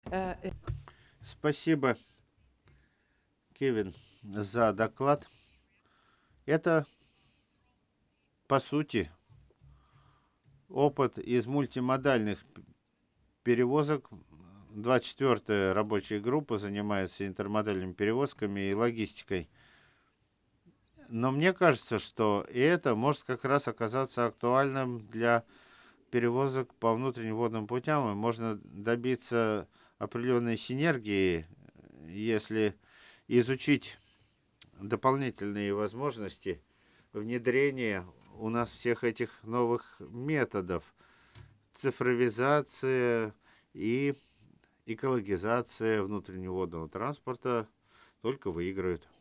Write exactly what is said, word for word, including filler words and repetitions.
Э, э, Спасибо, Кевин, за доклад. Это, по сути, опыт из мультимодальных перевозок. Двадцать четвёртая рабочая группа занимается интермодальными перевозками и логистикой. Но мне кажется, что и это может как раз оказаться актуальным для перевозок по внутренним водным путям, и можно добиться определенной синергии, если изучить дополнительные возможности внедрения у нас всех этих новых методов. Цифровизация и экологизация внутреннего водного транспорта только выиграют.